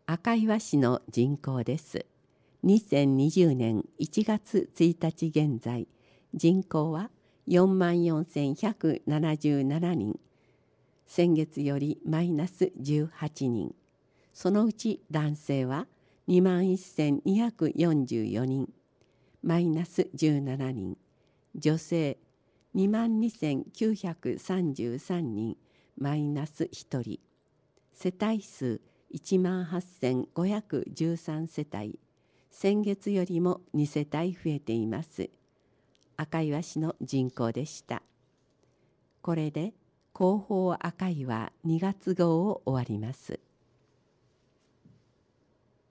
赤岩市の人口です。2020年1月1日現在、人口は44,177人。先月よりマイナス18人。そのうち男性は21,244人。マイナス17人。女性22,933人。マイナス1人。世帯数18,513世帯。先月よりも2世帯増えています。赤岩市の人口でした。これで広報赤岩2月号を終わります。